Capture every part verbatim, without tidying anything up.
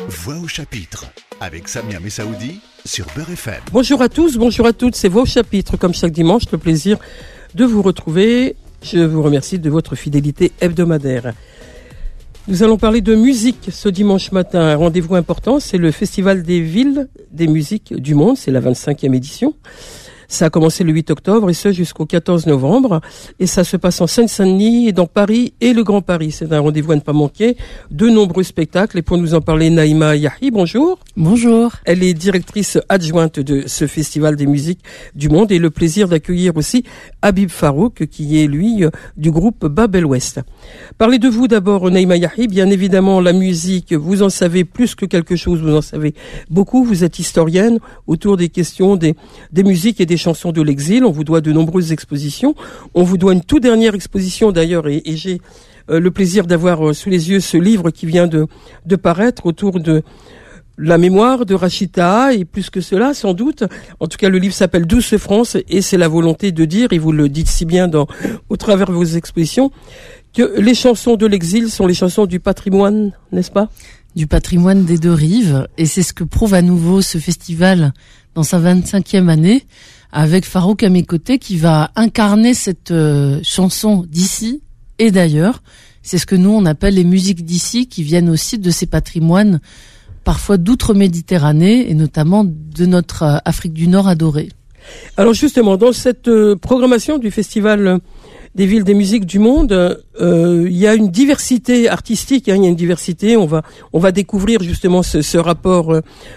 Voix au chapitre avec Samia Messaoudi sur Beurre F M. Bonjour à tous, bonjour à toutes, c'est Voix au chapitre. Comme chaque dimanche, le plaisir de vous retrouver. Je vous remercie de votre fidélité hebdomadaire. Nous allons parler de musique ce dimanche matin. Un rendez-vous important, c'est le Festival des villes des musiques du monde. C'est la vingt-cinquième édition. Ça a commencé le huit octobre et ce jusqu'au quatorze novembre. Et ça se passe en Seine-Saint-Denis et dans Paris et le Grand Paris. C'est un rendez-vous à ne pas manquer. De nombreux spectacles. Et pour nous en parler, Naïma Yahi, bonjour. Bonjour. Elle est directrice adjointe de ce Festival des musiques du monde et le plaisir d'accueillir aussi Habib Farouk, qui est lui du groupe Babel West. Parlez de vous d'abord, Naïma Yahi. Bien évidemment, la musique, vous en savez plus que quelque chose, vous en savez beaucoup. Vous êtes historienne autour des questions des, des musiques et des chansons de l'exil. On vous doit de nombreuses expositions. On vous doit une toute dernière exposition d'ailleurs et, et j'ai euh, le plaisir d'avoir euh, sous les yeux ce livre qui vient de, de paraître autour de la mémoire de Rachida et plus que cela sans doute. En tout cas, le livre s'appelle Douce France et c'est la volonté de dire, et vous le dites si bien dans, au travers de vos expositions, que les chansons de l'exil sont les chansons du patrimoine, n'est-ce pas ? Du patrimoine des deux rives. Et c'est ce que prouve à nouveau ce festival dans sa vingt-cinquième année, avec Farouk à mes côtés qui va incarner cette euh, chanson d'ici et d'ailleurs. C'est ce que nous on appelle les musiques d'ici, qui viennent aussi de ces patrimoines parfois d'outre-Méditerranée et notamment de notre euh, Afrique du Nord adorée. Alors justement, dans cette euh, programmation du Festival des villes des musiques du monde, euh, il y a une diversité artistique, hein, il y a une diversité. On va on va découvrir justement ce, ce rapport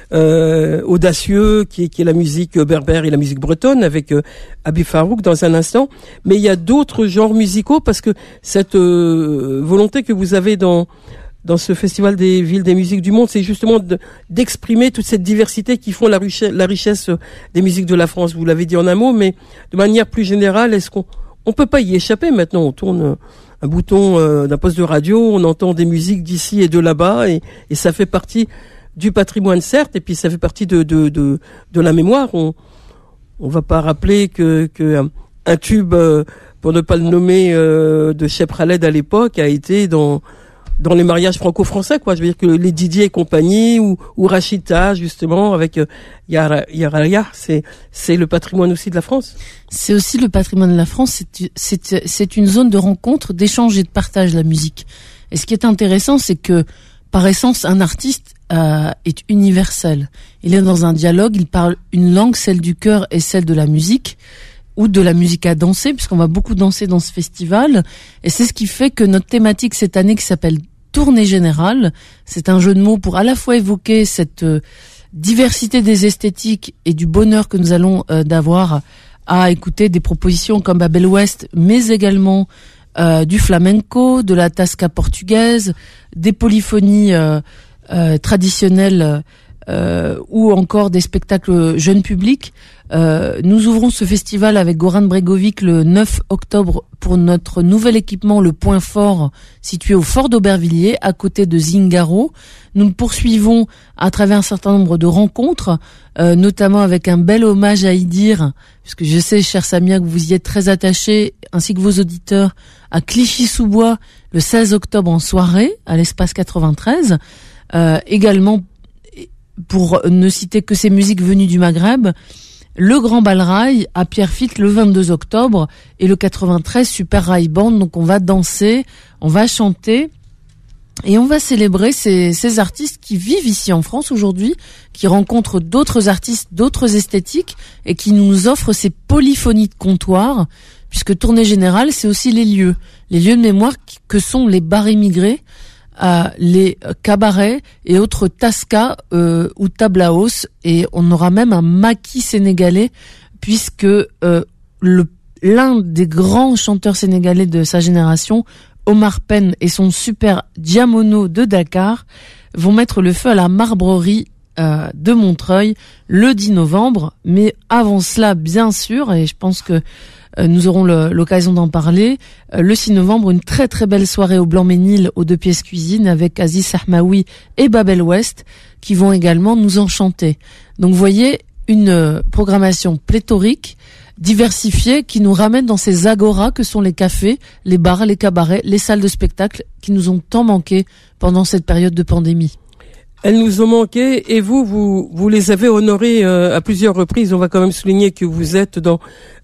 euh, audacieux qui est, qui est la musique berbère et la musique bretonne avec euh, Habib Farouk dans un instant. Mais il y a d'autres genres musicaux parce que cette euh, volonté que vous avez dans dans ce Festival des villes des musiques du monde, c'est justement de, d'exprimer toute cette diversité qui font la richesse, la richesse des musiques de la France. Vous l'avez dit en un mot, mais de manière plus générale, est-ce qu'on On peut pas y échapper maintenant. On tourne un bouton euh, d'un poste de radio, on entend des musiques d'ici et de là-bas, et, et ça fait partie du patrimoine certes, et puis ça fait partie de de de, de la mémoire. On on va pas rappeler que que un tube, euh, pour ne pas le nommer, euh, de Cheb Khaled à l'époque a été dans dans les mariages franco-français, quoi. Je veux dire que les Didier et compagnie ou, ou Rachida, justement, avec euh, Yara, Yara, c'est, c'est le patrimoine aussi de la France. C'est aussi le patrimoine de la France. C'est, c'est, c'est une zone de rencontre, d'échange et de partage, la musique. Et ce qui est intéressant, c'est que, par essence, un artiste euh, est universel. Il est dans un dialogue, il parle une langue, celle du cœur et celle de la musique, ou de la musique à danser, puisqu'on va beaucoup danser dans ce festival. Et c'est ce qui fait que notre thématique cette année, qui s'appelle Tournée Générale, c'est un jeu de mots pour à la fois évoquer cette euh, diversité des esthétiques et du bonheur que nous allons euh, d'avoir à écouter des propositions comme Babel West, mais également euh, du flamenco, de la tasca portugaise, des polyphonies euh, euh, traditionnelles euh, ou encore des spectacles jeunes publics. Euh, nous ouvrons ce festival avec Goran Bregovic le neuf octobre pour notre nouvel équipement, le Point Fort, situé au Fort d'Aubervilliers, à côté de Zingaro. Nous le poursuivons à travers un certain nombre de rencontres, euh, notamment avec un bel hommage à Idir, puisque je sais, cher Samia, que vous y êtes très attaché, ainsi que vos auditeurs, à Clichy-sous-Bois, le seize octobre en soirée, à l'espace quatre-vingt-treize. Euh, également, pour ne citer que ces musiques venues du Maghreb, le Grand Balrail à Pierrefitte le vingt-deux octobre et le quatre-vingt-treize Super Rail Band. Donc on va danser, on va chanter et on va célébrer ces, ces artistes qui vivent ici en France aujourd'hui, qui rencontrent d'autres artistes, d'autres esthétiques et qui nous offrent ces polyphonies de comptoir, puisque Tournée Générale, c'est aussi les lieux, les lieux de mémoire que sont les bars immigrés, Euh, les cabarets et autres tascas euh, ou tablaos, et on aura même un maquis sénégalais puisque euh, le, l'un des grands chanteurs sénégalais de sa génération, Omar Pène, et son super Diamono de Dakar vont mettre le feu à la marbrerie euh, de Montreuil le dix novembre. Mais avant cela, bien sûr, et je pense que Euh, nous aurons le, l'occasion d'en parler. Euh, le six novembre, une très très belle soirée au Blanc-Ménil aux deux pièces cuisine avec Aziz Sahmaoui et Babel West qui vont également nous enchanter. Donc vous voyez, une euh, programmation pléthorique, diversifiée, qui nous ramène dans ces agoras que sont les cafés, les bars, les cabarets, les salles de spectacle qui nous ont tant manqué pendant cette période de pandémie. Elles nous ont manqué et vous, vous, vous les avez honorées euh, à plusieurs reprises. On va quand même souligner que vous êtes dans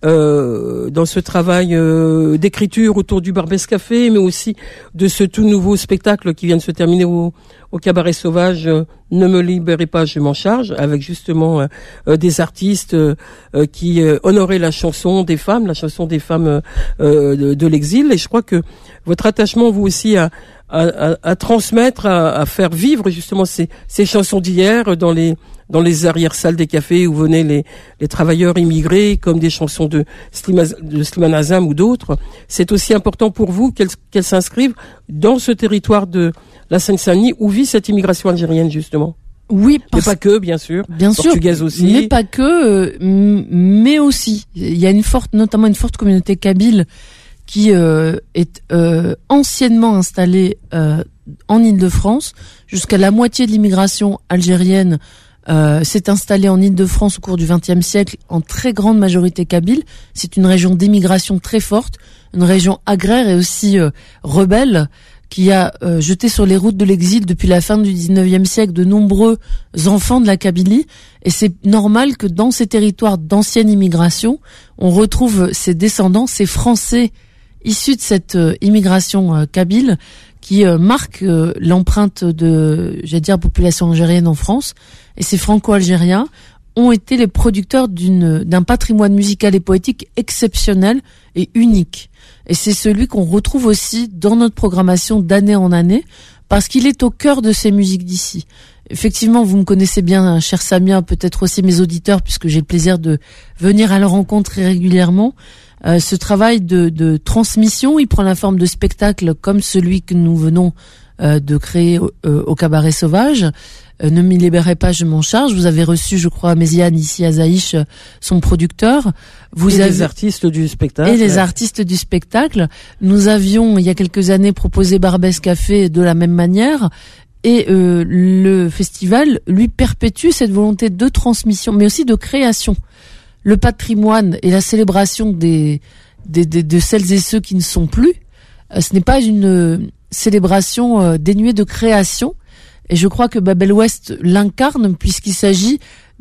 euh, dans ce travail euh, d'écriture autour du Barbès Café, mais aussi de ce tout nouveau spectacle qui vient de se terminer au, au Cabaret Sauvage. Euh, ne me libérez pas, je m'en charge, avec justement euh, euh, des artistes euh, euh, qui euh, honoraient la chanson des femmes, la chanson des femmes euh, de, de l'exil. Et je crois que votre attachement, vous aussi, à À, à, à transmettre, à, à faire vivre justement ces, ces chansons d'hier dans les dans les arrière-salles des cafés où venaient les, les travailleurs immigrés, comme des chansons de Slimane, de Slimane Azam ou d'autres. C'est aussi important pour vous qu'elles, qu'elles s'inscrivent dans ce territoire de la Seine-Saint-Denis où vit cette immigration algérienne justement. Oui, mais pas que, bien sûr. Bien portugaise sûr, aussi. mais pas que, euh, mais aussi. Il y a une forte, notamment une forte communauté kabyle qui euh, est euh, anciennement installée euh, en Île-de-France. Jusqu'à la moitié de l'immigration algérienne euh, s'est installée en Île-de-France au cours du vingtième siècle, en très grande majorité kabyle. C'est une région d'immigration très forte, une région agraire et aussi euh, rebelle, qui a euh, jeté sur les routes de l'exil depuis la fin du dix-neuvième siècle de nombreux enfants de la Kabylie. Et c'est normal que dans ces territoires d'ancienne immigration, on retrouve ces descendants, ces Français issus de cette euh, immigration euh, kabyle qui euh, marque euh, l'empreinte de, j'allais dire, population algérienne en France. Et ces franco-algériens ont été les producteurs d'une, d'un patrimoine musical et poétique exceptionnel et unique. Et c'est celui qu'on retrouve aussi dans notre programmation d'année en année, parce qu'il est au cœur de ces musiques d'ici. Effectivement, vous me connaissez bien, cher Samia, peut-être aussi mes auditeurs, puisque j'ai le plaisir de venir à leur rencontre très régulièrement. Euh, ce travail de, de transmission, il prend la forme de spectacle comme celui que nous venons euh, de créer euh, au Cabaret Sauvage. Euh, ne m'y libérez pas, je m'en charge. Vous avez reçu, je crois, Méziane ici à Zaïch, son producteur. Vous et avez... les artistes du spectacle. Et les artistes du spectacle. Nous avions, il y a quelques années, proposé Barbès Café de la même manière. Et euh, le festival, lui, perpétue cette volonté de transmission, mais aussi de création. Le patrimoine et la célébration des, des, des de celles et ceux qui ne sont plus, euh, ce n'est pas une euh, célébration euh, dénuée de création. Et je crois que Babel West l'incarne, puisqu'il s'agit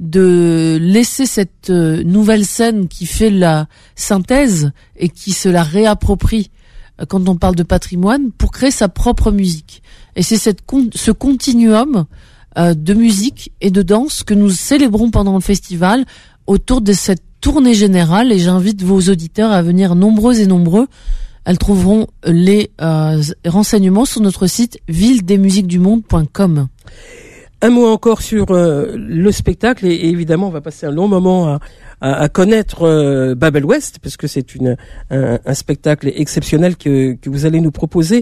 de laisser cette euh, nouvelle scène qui fait la synthèse et qui se la réapproprie euh, quand on parle de patrimoine pour créer sa propre musique. Et c'est cette con- ce continuum euh, de musique et de danse que nous célébrons pendant le festival autour de cette tournée générale, et j'invite vos auditeurs à venir nombreux et nombreux. Elles trouveront les euh, renseignements sur notre site ville des musiques du monde point com. Un mot encore sur euh, le spectacle, et, et évidemment on va passer un long moment à, à, à connaître euh, Babel West, parce que c'est une un, un spectacle exceptionnel que, que vous allez nous proposer.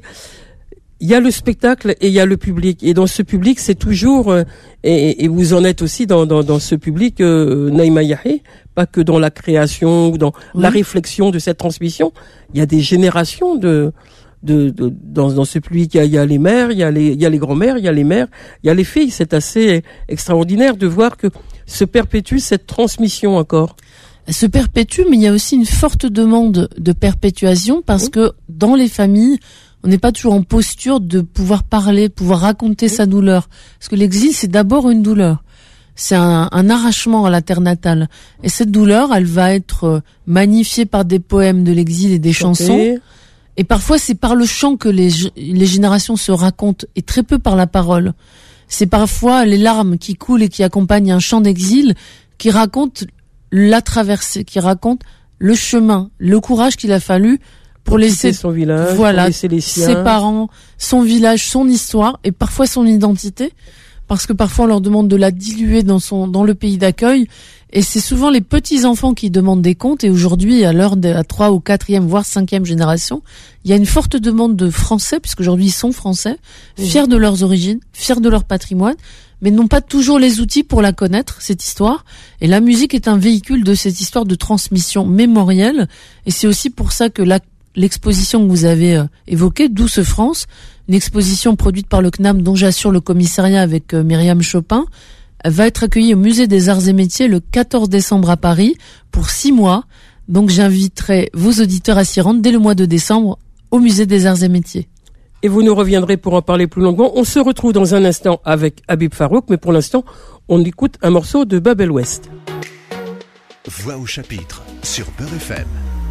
Il y a le spectacle et il y a le public. Et dans ce public, c'est toujours, euh, et, et vous en êtes aussi dans, dans, dans ce public, euh, Naïma Yahi, pas que dans la création ou dans oui. la réflexion de cette transmission. Il y a des générations de, de, de dans, dans ce public. Il y, a, il y a les mères, il y a les, il y a les grands-mères, il y a les mères, il y a les filles. C'est assez extraordinaire de voir que se perpétue cette transmission encore. Elle se perpétue, mais il y a aussi une forte demande de perpétuation parce oui. que dans les familles, on n'est pas toujours en posture de pouvoir parler, de pouvoir raconter sa douleur. Parce que l'exil, c'est d'abord une douleur. C'est un, un arrachement à la terre natale. Et cette douleur, elle va être magnifiée par des poèmes de l'exil et des Chanter. chansons. Et parfois, c'est par le chant que les, les générations se racontent, et très peu par la parole. C'est parfois les larmes qui coulent et qui accompagnent un chant d'exil qui raconte la traversée, qui raconte le chemin, le courage qu'il a fallu pour laisser son village, voilà, pour laisser les siens. Ses parents, son village, son histoire et parfois son identité, parce que parfois on leur demande de la diluer dans son dans le pays d'accueil, et c'est souvent les petits enfants qui demandent des comptes. Et aujourd'hui, à l'heure de la trois ou quatrième voire cinquième génération, il y a une forte demande de français, puisqu'aujourd'hui ils sont français, fiers mmh. de leurs origines, fiers de leur patrimoine, mais n'ont pas toujours les outils pour la connaître, cette histoire. Et la musique est un véhicule de cette histoire de transmission mémorielle, et c'est aussi pour ça que la l'exposition que vous avez euh, évoquée, Douce France, une exposition produite par le C N A M dont j'assure le commissariat avec euh, Myriam Chopin, va être accueillie au Musée des Arts et Métiers le quatorze décembre à Paris pour six mois. Donc j'inviterai vos auditeurs à s'y rendre dès le mois de décembre au Musée des Arts et Métiers. et vous nous reviendrez pour en parler plus longuement. On se retrouve dans un instant avec Habib Farouk, mais pour l'instant, on écoute un morceau de Bab El Ouest. Voix au chapitre sur Beurre F M.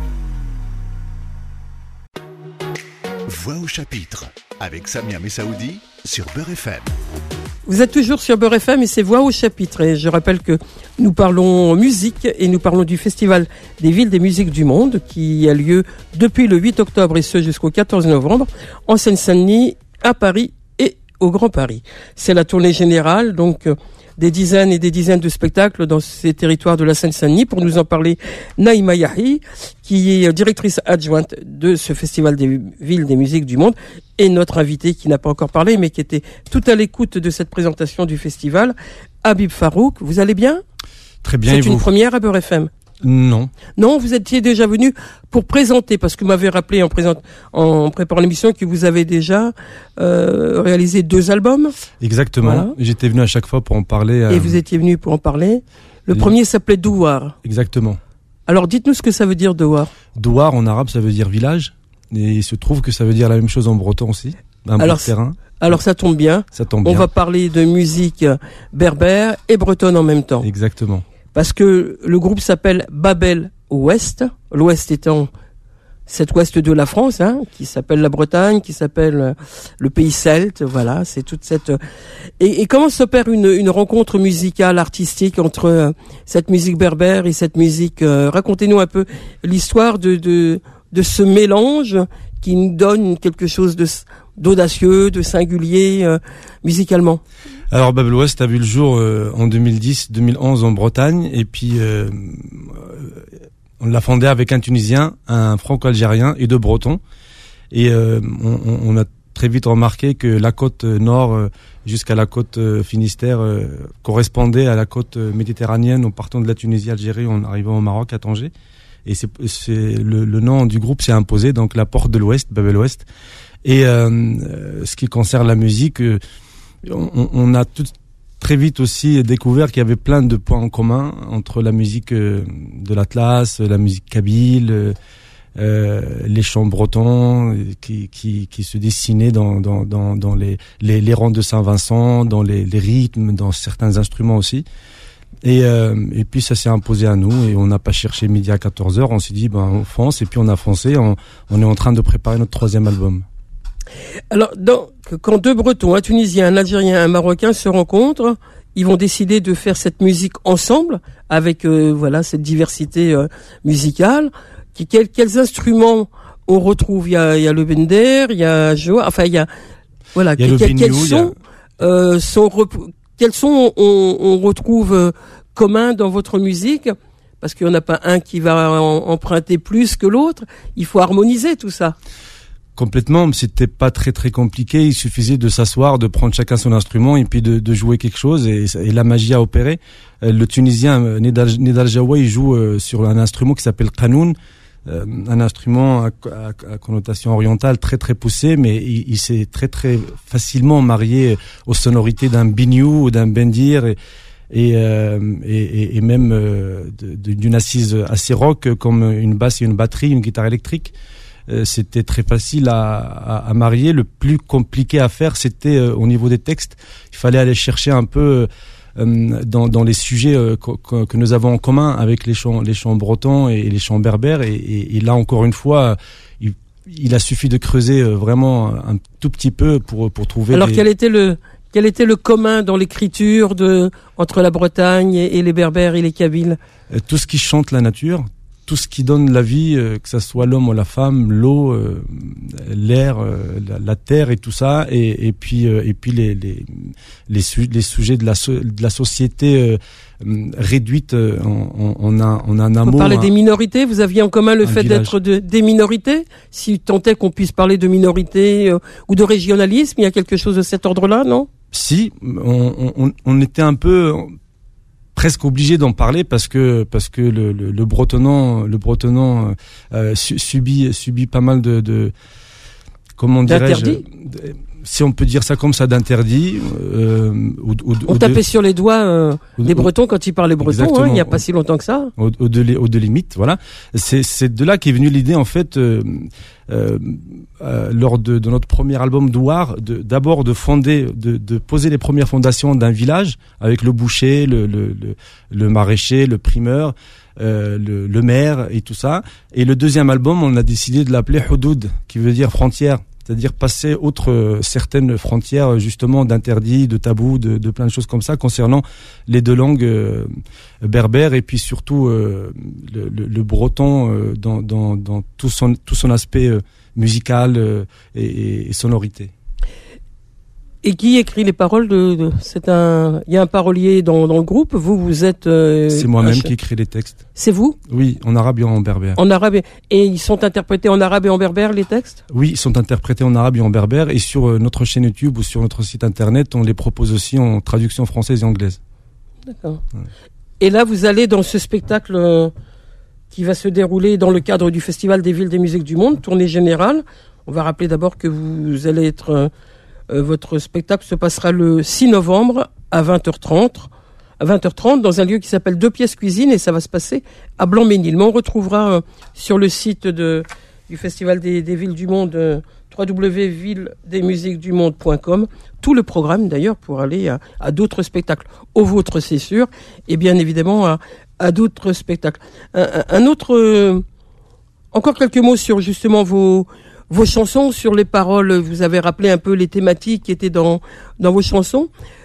Voix au chapitre avec Samia Messaoudi sur Beurre F M. Vous êtes toujours sur Beurre F M et c'est Voix au chapitre. Et je rappelle que nous parlons musique et nous parlons du Festival des villes des musiques du monde qui a lieu depuis le huit octobre et ce jusqu'au quatorze novembre en Seine-Saint-Denis, à Paris et au Grand Paris. C'est la tournée générale, donc des dizaines et des dizaines de spectacles dans ces territoires de la Seine-Saint-Denis. Pour nous en parler, Naïma Yahi, qui est directrice adjointe de ce Festival des villes des musiques du monde, et notre invité qui n'a pas encore parlé, mais qui était tout à l'écoute de cette présentation du festival, Habib Farouk. Vous allez bien ? Très bien. C'est une première à Beurre F M. Non. Non, vous étiez déjà venu pour présenter, parce que vous m'avez rappelé en, présent, en préparant l'émission que vous avez déjà euh, réalisé deux albums. Exactement. Voilà. J'étais venu à chaque fois pour en parler. Euh... Et vous étiez venu pour en parler. Le Et... premier s'appelait Douar. Exactement. Alors dites-nous ce que ça veut dire Douar. Douar en arabe ça veut dire village. Et il se trouve que ça veut dire la même chose en breton aussi. Un alors, bout de terrain. Alors ça tombe bien. Ça tombe bien. On va parler de musique berbère et bretonne en même temps. Exactement. Parce que le groupe s'appelle Bab El Ouest, l'Ouest étant cet ouest de la France, hein, qui s'appelle la Bretagne, qui s'appelle le pays celte, voilà, c'est toute cette... Et, et comment s'opère une, une rencontre musicale, artistique entre euh, cette musique berbère et cette musique... Euh, racontez-nous un peu l'histoire de, de, de ce mélange qui nous donne quelque chose de, d'audacieux, de singulier euh, musicalement. Alors Bab El Ouest a vu le jour euh, en deux mille dix deux mille onze en Bretagne et puis euh, on l'a fondé avec un Tunisien, un Franco-Algérien et deux Bretons et euh, on, on a très vite remarqué que la côte nord euh, jusqu'à la côte euh, Finistère euh, correspondait à la côte euh, méditerranéenne en partant de la Tunisie, Algérie, en arrivant au Maroc à Tanger et c'est, c'est le, le nom du groupe s'est imposé, donc la porte de l'Ouest, Bab El Ouest. Et euh, euh, ce qui concerne la musique, euh, on, on a tout, très vite aussi découvert qu'il y avait plein de points en commun entre la musique euh, de l'Atlas, la musique kabyle, euh, euh, les chants bretons qui, qui, qui se dessinaient dans, dans, dans, dans les, les, les rangs de Saint-Vincent, dans les, les rythmes, dans certains instruments aussi. Et, euh, et puis ça s'est imposé à nous et on n'a pas cherché midi à quatorze heures, on s'est dit ben, on fonce et puis on a foncé, on, on est en train de préparer notre troisième album. Alors, donc, quand deux Bretons, un Tunisien, un Algérien, un Marocain se rencontrent, ils vont décider de faire cette musique ensemble, avec euh, voilà cette diversité euh, musicale. Qui, quels, quels instruments on retrouve ? Il y a, il y a le bender, il y a Joa, enfin il y a voilà. Il y a quels, le quels sons, a... euh, sont rep- quels sons on, on retrouve euh, communs dans votre musique ? Parce qu'il n'y en a pas un qui va en, emprunter plus que l'autre. Il faut harmoniser tout ça. Complètement, c'était pas très très compliqué, il suffisait de s'asseoir, de prendre chacun son instrument et puis de, de jouer quelque chose et, et la magie a opéré. Euh, le Tunisien Nedal, Nedal Jawa, il joue euh, sur un instrument qui s'appelle Qanoun, euh, un instrument à, à, à connotation orientale très très poussée, mais il, il s'est très très facilement marié aux sonorités d'un biniou ou d'un bendir et Et, euh, et, et même euh, de, de, d'une assise assez rock comme une basse et une batterie, une guitare électrique. Euh, c'était très facile à, à, à marier. Le plus compliqué à faire, c'était euh, au niveau des textes. Il fallait aller chercher un peu euh, dans, dans les sujets euh, que, que nous avons en commun avec les chants, les chants bretons et les chants berbères. Et, et, et là, encore une fois, il, il a suffi de creuser vraiment un tout petit peu pour, pour trouver... Alors, des... quel était le... Quel était le commun dans l'écriture de, entre la Bretagne et, et les Berbères et les Kabyles ? euh, Tout ce qui chante la nature, tout ce qui donne la vie, euh, que ce soit l'homme ou la femme, l'eau, euh, l'air, euh, la, la terre et tout ça, et, et puis euh, et puis les les les, su- les sujets de la so- de la société euh, réduite. Euh, on, on a on a un amour. Vous parlez un, des minorités. Vous aviez en commun le fait village. d'être de, des minorités. Si tant est qu'on puisse parler de minorité euh, ou de régionalisme, il y a quelque chose de cet ordre-là, non ? Si, on, on, on était un peu presque obligé d'en parler parce que parce que le, le, le bretonnant le bretonnant euh, subit subit pas mal de, de comment dirais-je d'interdits. si on peut dire ça comme ça, d'interdit. Euh, ou, ou, on ou tapait de, sur les doigts euh, des Bretons quand ils parlaient breton, hein, il n'y a pas si longtemps que ça. Au, au, de, au de limite, voilà. C'est, c'est de là qu'est venue l'idée, en fait, euh, euh, euh, lors de, de notre premier album Douar, de, d'abord de fonder, de, de poser les premières fondations d'un village avec le boucher, le, le, le, le maraîcher, le primeur, euh, le, le maire et tout ça. Et le deuxième album, on a décidé de l'appeler Houdoud, qui veut dire frontière. C'est-à-dire passer outre euh, certaines frontières justement d'interdits, de tabous, de, de plein de choses comme ça concernant les deux langues euh, berbères et puis surtout euh, le, le, le breton euh, dans, dans, dans tout son, tout son aspect euh, musical euh, et, et sonorité. Et qui écrit les paroles de, de c'est un il y a un parolier dans, dans le groupe, vous vous êtes euh, c'est moi-même ch... qui écris les textes. C'est vous? Oui, en arabe et en berbère. En arabe et, et ils sont interprétés en arabe et en berbère les textes? Oui, ils sont interprétés en arabe et en berbère et sur euh, notre chaîne YouTube ou sur notre site internet, on les propose aussi en traduction française et anglaise. D'accord. Ouais. Et là vous allez dans ce spectacle euh, qui va se dérouler dans le cadre du Festival des villes des musiques du monde, tournée générale. On va rappeler d'abord que vous allez être euh, Euh, votre spectacle se passera le six novembre à vingt heures trente, à vingt heures trente dans un lieu qui s'appelle Deux Pièces Cuisine et ça va se passer à Blanc-Ménil. Mais on retrouvera euh, sur le site de, du Festival des, des villes du monde euh, w w w point ville des musiques du monde point com tout le programme d'ailleurs pour aller à, à d'autres spectacles. Au vôtre c'est sûr et bien évidemment à, à d'autres spectacles. Un, un autre... Euh, encore quelques mots sur justement vos... Vos chansons, sur les paroles, vous avez rappelé un peu les thématiques qui étaient dans, dans vos chansons.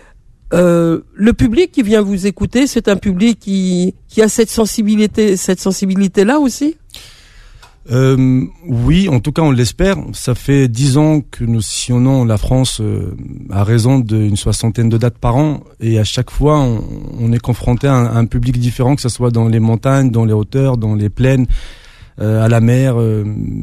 Euh, le public qui vient vous écouter, c'est un public qui, qui a cette sensibilité, cette sensibilité-là aussi? Euh, oui, en tout cas, on l'espère. Ça fait dix ans que nous sillonnons la France euh, à raison d'une soixantaine de dates par an. Et à chaque fois, on, on est confronté à un, à un public différent, que ce soit dans les montagnes, dans les hauteurs, dans les plaines. Euh, à la mer, euh,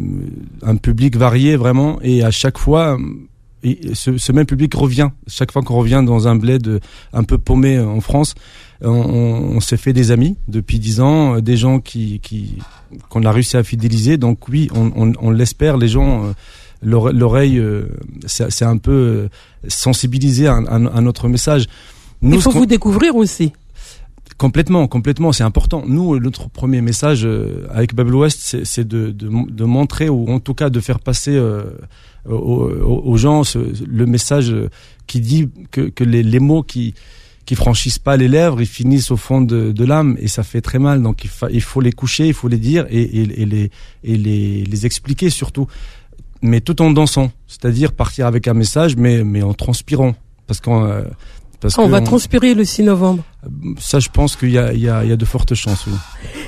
un public varié vraiment, et à chaque fois, et ce, ce même public revient. Chaque fois qu'on revient dans un bled un peu paumé en France, on, on, on s'est fait des amis depuis dix ans, des gens qui, qui qu'on a réussi à fidéliser. Donc oui, on, on, on l'espère. Les gens, euh, l'oreille, euh, c'est, c'est un peu sensibilisé à, à, à notre message. Nous, il faut vous découvrir aussi. Complètement, complètement, c'est important. Nous, notre premier message euh, avec Bab el Ouest, c'est, c'est de, de, de montrer, ou en tout cas de faire passer euh, aux, aux gens ce, le message qui dit que, que les, les mots qui qui franchissent pas les lèvres, ils finissent au fond de, de l'âme et ça fait très mal. Donc il, fa, il faut les coucher, il faut les dire et, et, et, les, et les, les expliquer surtout, mais tout en dansant. C'est-à-dire partir avec un message, mais, mais en transpirant. Parce qu'on... Euh, Parce ah, on va on, transpirer le six novembre. Ça, je pense qu'il y a, il y a, il y a de fortes chances. Oui.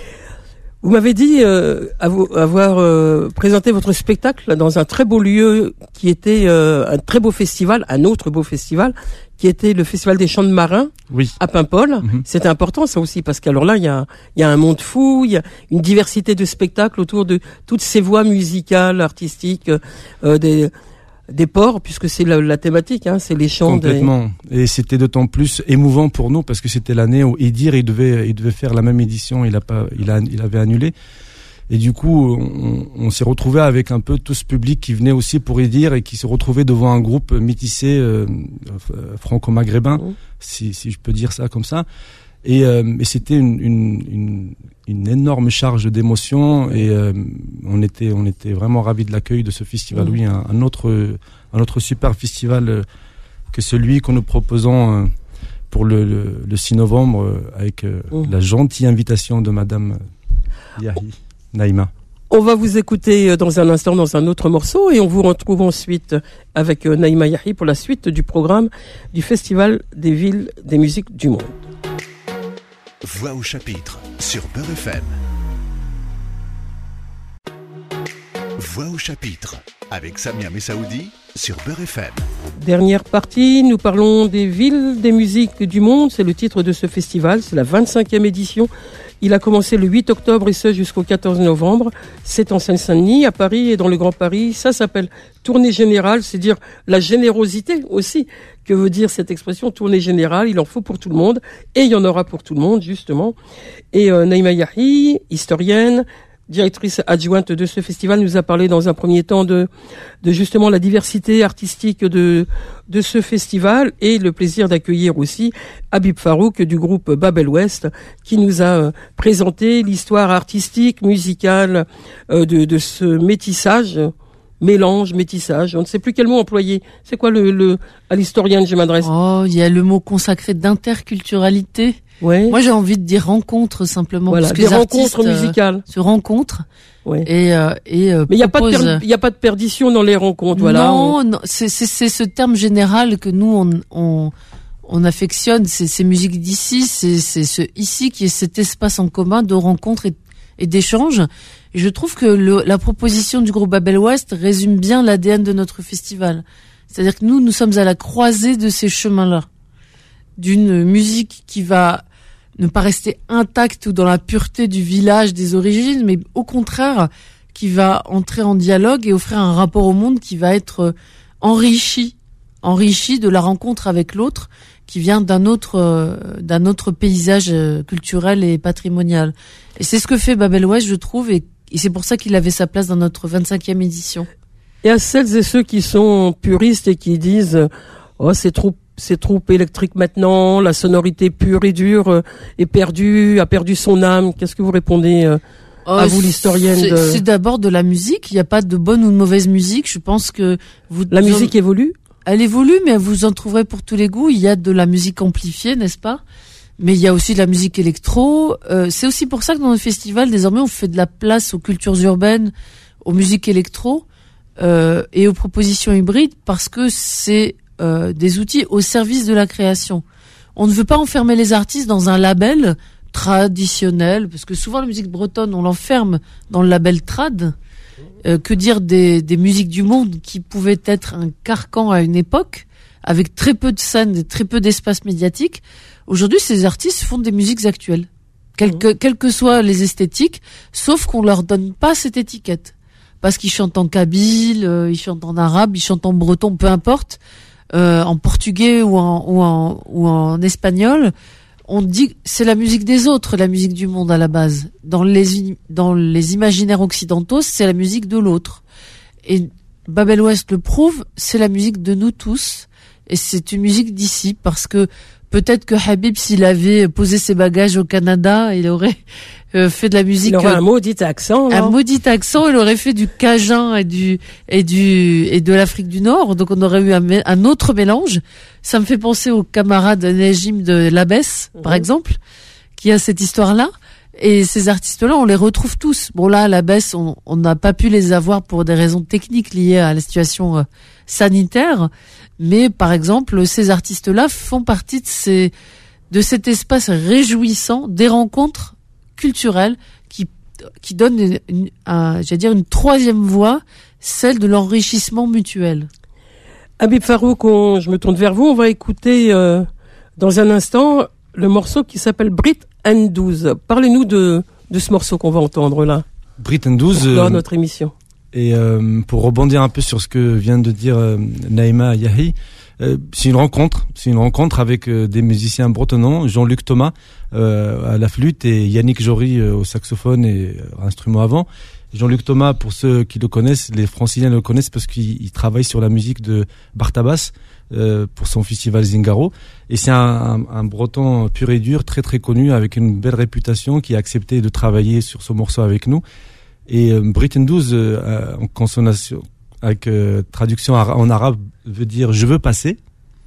Vous m'avez dit euh, avoir euh, présenté votre spectacle dans un très beau lieu qui était euh, un très beau festival, un autre beau festival, qui était le Festival des Chants de Marins oui. à Paimpol. Mm-hmm. C'était important ça aussi parce qu'alors là, il y a, il y a un monde fou, il y a une diversité de spectacles autour de toutes ces voix musicales, artistiques, euh, des... des ports, puisque c'est la, la thématique, hein, c'est les chants. Complètement. Des... Et c'était d'autant plus émouvant pour nous parce que c'était l'année où Idir il devait, il devait faire la même édition, il a pas, il a, il avait annulé. Et du coup, on, on s'est retrouvé avec un peu tout ce public qui venait aussi pour Idir et qui se retrouvait devant un groupe métissé euh, franco-maghrébin, mmh. si, si je peux dire ça comme ça. Et, euh, et c'était une, une, une, une énorme charge d'émotion et euh, on était, on était vraiment ravis de l'accueil de ce festival. Mmh. Oui, un, un autre, un autre super festival euh, que celui que nous proposons euh, pour le, le, le six novembre euh, avec euh, mmh. la gentille invitation de Madame Yahi Naïma. On va vous écouter dans un instant dans un autre morceau et on vous retrouve ensuite avec euh, Naïma Yahi pour la suite du programme du Festival des villes des musiques du monde. Voix au chapitre sur Beurre F M. Voix au chapitre avec Samia Messaoudi sur Beurre F M. Dernière partie, nous parlons des villes des musiques du monde. C'est le titre de ce festival. C'est la vingt-cinquième édition. Il a commencé le huit octobre et ce jusqu'au quatorze novembre. C'est en Seine-Saint-Denis, à Paris et dans le Grand Paris. Ça s'appelle tournée générale, c'est dire la générosité aussi. Que veut dire cette expression tournée générale? Il en faut pour tout le monde et il y en aura pour tout le monde justement. Et euh, Naïma Yahi, historienne, directrice adjointe de ce festival, nous a parlé dans un premier temps de, de justement la diversité artistique de, de ce festival et le plaisir d'accueillir aussi Habib Farouk du groupe Babel West qui nous a euh, présenté l'histoire artistique, musicale euh, de, de ce métissage, mélange, métissage. On ne sait plus quel mot employer. C'est quoi le, le à l'historienne je m'adresse? Oh, il y a le mot consacré d'interculturalité. Ouais. Moi, j'ai envie de dire rencontre simplement. Voilà, parce que des les rencontres artistes, musicales. Euh, se rencontrent. Ouais. Et, euh, et euh, Mais il n'y a pas de proposent... per... il y a pas de perdition dans les rencontres, voilà. Non, on... non, c'est, c'est, c'est ce terme général que nous on, on, on affectionne. C'est ces musiques d'ici, c'est, c'est ce ici qui est cet espace en commun de rencontres et, et d'échanges. Et je trouve que le, la proposition du groupe Babel West résume bien l'A D N de notre festival. C'est-à-dire que nous, nous sommes à la croisée de ces chemins-là, d'une musique qui va ne pas rester intacte ou dans la pureté du village des origines, mais au contraire, qui va entrer en dialogue et offrir un rapport au monde qui va être enrichi, enrichi de la rencontre avec l'autre, qui vient d'un autre, d'un autre paysage culturel et patrimonial. Et c'est ce que fait Babel West, je trouve, et, et c'est pour ça qu'il avait sa place dans notre vingt-cinquième édition. Et à celles et ceux qui sont puristes et qui disent « Oh, c'est trop c'est trop électrique maintenant, la sonorité pure et dure euh, est perdue, a perdu son âme. » Qu'est-ce que vous répondez euh, oh, à vous, l'historienne c'est, de... c'est d'abord de la musique. Il n'y a pas de bonne ou de mauvaise musique. Je pense que vous... La musique en... évolue. Elle évolue, mais vous en trouverez pour tous les goûts. Il y a de la musique amplifiée, n'est-ce pas? Mais il y a aussi de la musique électro. Euh, c'est aussi pour ça que dans le festival, désormais, on fait de la place aux cultures urbaines, aux musiques électro euh, et aux propositions hybrides, parce que c'est Euh, des outils au service de la création. On ne veut pas enfermer les artistes dans un label traditionnel, parce que souvent la musique bretonne, on l'enferme dans le label trad. Euh, que dire des, des musiques du monde qui pouvaient être un carcan à une époque, avec très peu de scènes, très peu d'espace médiatique. Aujourd'hui, ces artistes font des musiques actuelles, quelles que, quelles que soient les esthétiques, sauf qu'on leur donne pas cette étiquette. Parce qu'ils chantent en kabyle, euh, ils chantent en arabe, ils chantent en breton, peu importe. Euh, en portugais ou en, ou en ou en espagnol, on dit que c'est la musique des autres, la musique du monde à la base. Dans les dans les imaginaires occidentaux, c'est la musique de l'autre. Et Babel West le prouve, c'est la musique de nous tous. Et c'est une musique d'ici, parce que peut-être que Habib, s'il avait posé ses bagages au Canada, il aurait euh, fait de la musique. Il aurait euh, un maudit accent. Un maudit accent. Il aurait fait du cajun et du et du et de l'Afrique du Nord. Donc on aurait eu un, un autre mélange. Ça me fait penser au camarade Najim de l'Abbesse, mmh. par exemple, qui a cette histoire-là. Et ces artistes-là, on les retrouve tous. Bon là, à l'Abbesse, on on n'a pas pu les avoir pour des raisons techniques liées à la situation euh, sanitaire. Mais par exemple, ces artistes-là font partie de ces de cet espace réjouissant des rencontres culturelles qui qui donnent une, une, un, j'allais dire une troisième voie, celle de l'enrichissement mutuel. Habib Farouk, on, je me tourne vers vous. On va écouter euh, dans un instant le morceau qui s'appelle Brit and douze. Parlez-nous de de ce morceau qu'on va entendre là. Brit and douze. Dans euh, notre émission. Et euh, pour rebondir un peu sur ce que vient de dire euh, Naïma Yahi, euh, c'est une rencontre, c'est une rencontre avec euh, des musiciens bretonnants, Jean-Luc Thomas euh, à la flûte et Yannick Jory euh, au saxophone et euh, instrument avant. Jean-Luc Thomas, pour ceux qui le connaissent, les Franciliens le connaissent parce qu'il il travaille sur la musique de Bartabas euh, pour son festival Zingaro. Et c'est un, un, un breton pur et dur, très très connu, avec une belle réputation, qui a accepté de travailler sur ce morceau avec nous. Et euh, Brit and douze, euh, en consonation, avec euh, traduction en arabe, veut dire « je veux passer ».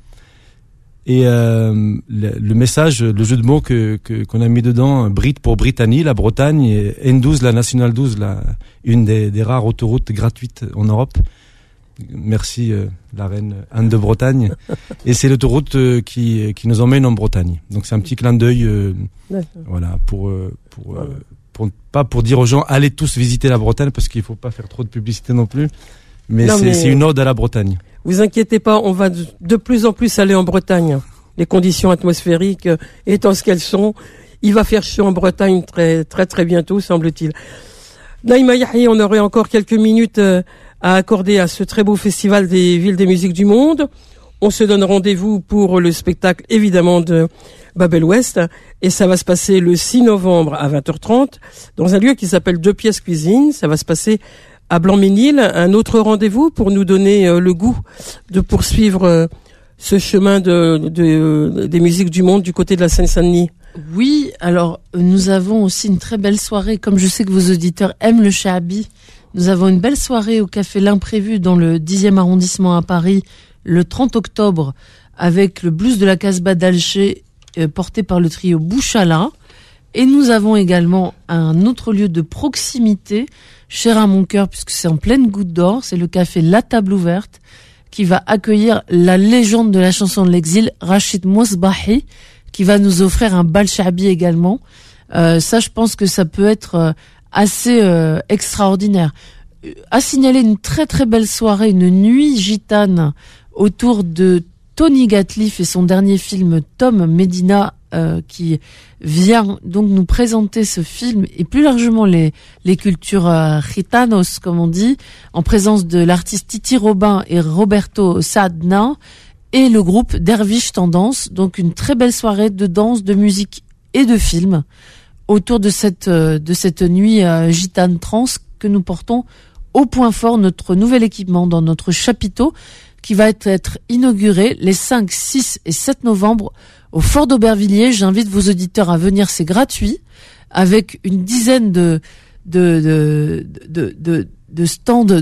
Et euh, le, le message, le jeu de mots que, que qu'on a mis dedans, Brit pour Britannie, la Bretagne, et N douze, la Nationale douze, la, une des, des rares autoroutes gratuites en Europe. Merci euh, la reine Anne de Bretagne. Et c'est l'autoroute euh, qui qui nous emmène en Bretagne. Donc c'est un petit clin d'œil, euh, voilà, pour euh, pour euh, Pour, pas pour dire aux gens allez tous visiter la Bretagne, parce qu'il faut pas faire trop de publicité non plus, mais, non, c'est, mais c'est une ode à la Bretagne. Vous inquiétez pas, on va de, de plus en plus aller en Bretagne. Les conditions atmosphériques étant ce qu'elles sont, il va faire chaud en Bretagne très très très bientôt, semble-t-il. Naïma Yahi, on aurait encore quelques minutes à accorder à ce très beau festival des villes des musiques du monde. On se donne rendez-vous pour le spectacle, évidemment, de Babel West. Et ça va se passer le six novembre à vingt heures trente dans un lieu qui s'appelle Deux Pièces Cuisine. Ça va se passer à Blanc-Ménil. Un autre rendez-vous pour nous donner euh, le goût de poursuivre euh, ce chemin de, de, de, des musiques du monde du côté de la Seine-Saint-Denis. Oui, alors nous avons aussi une très belle soirée. Comme je sais que vos auditeurs aiment le Shaabi, nous avons une belle soirée au Café L'Imprévu dans le dixième arrondissement à Paris le trente octobre avec le blues de la Casbah d'Alger euh, porté par le trio Bouchala. Et nous avons également un autre lieu de proximité, cher à mon cœur, puisque c'est en pleine Goutte d'Or, c'est le Café La Table Ouverte, qui va accueillir la légende de la chanson de l'exil, Rachid Mousbahi, qui va nous offrir un bal Shaabi également. Euh, ça, je pense que ça peut être euh, assez euh, extraordinaire. À signaler une très très belle soirée, une nuit gitane autour de Tony Gatliff et son dernier film Tom Medina, euh, qui vient donc nous présenter ce film et plus largement les les cultures euh, gitanos, comme on dit, en présence de l'artiste Titi Robin et Roberto Saadna et le groupe Dervish Tendance. Donc une très belle soirée de danse, de musique et de film autour de cette euh, de cette nuit euh, gitane trans que nous portons au Point Fort, notre nouvel équipement dans notre chapiteau qui va être, être inauguré les cinq, six et sept novembre au Fort d'Aubervilliers. J'invite vos auditeurs à venir, c'est gratuit, avec une dizaine de de de de, de, de stands de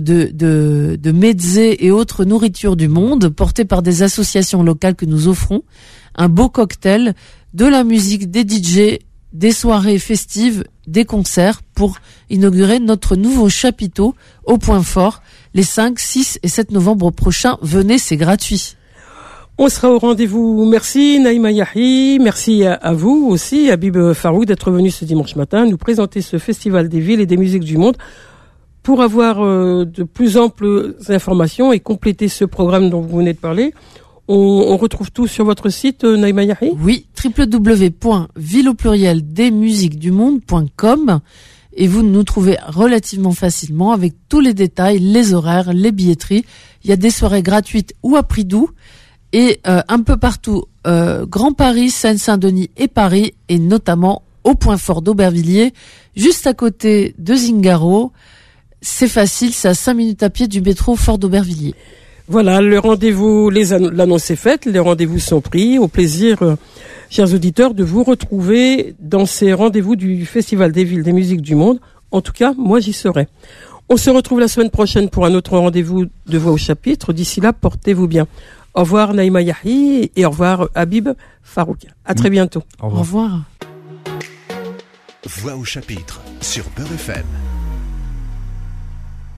de de mezzés et autres nourritures du monde portés par des associations locales que nous offrons, un beau cocktail, de la musique, des D J, des soirées festives, des concerts pour inaugurer notre nouveau chapiteau au Point Fort les cinq, six et sept novembre prochains. Venez, c'est gratuit. On sera au rendez-vous. Merci Naïma Yahi, merci à, à vous aussi, Habib Farouk, d'être venu ce dimanche matin nous présenter ce festival des villes et des musiques du monde. Pour avoir euh, de plus amples informations et compléter ce programme dont vous venez de parler, on, on retrouve tout sur votre site, euh, Naïma Yahi. Oui, w w w point ville au pluriel des musiques du monde point com, et vous nous trouvez relativement facilement avec tous les détails, les horaires, les billetteries. Il y a des soirées gratuites ou à prix doux. Et euh, un peu partout, euh, Grand Paris, Seine-Saint-Denis et Paris, et notamment au Point Fort d'Aubervilliers, juste à côté de Zingaro. C'est facile, c'est à cinq minutes à pied du métro Fort d'Aubervilliers. Voilà, le rendez-vous, les annon- l'annonce est faite, les rendez-vous sont pris. Au plaisir, euh, chers auditeurs, de vous retrouver dans ces rendez-vous du Festival des villes des musiques du monde. En tout cas, moi j'y serai. On se retrouve la semaine prochaine pour un autre rendez-vous de Voix au chapitre. D'ici là, portez-vous bien. Au revoir Naïma Yahi et au revoir Habib Farouk. À très bientôt. Au revoir. Au revoir. Voix au chapitre sur Beurre F M.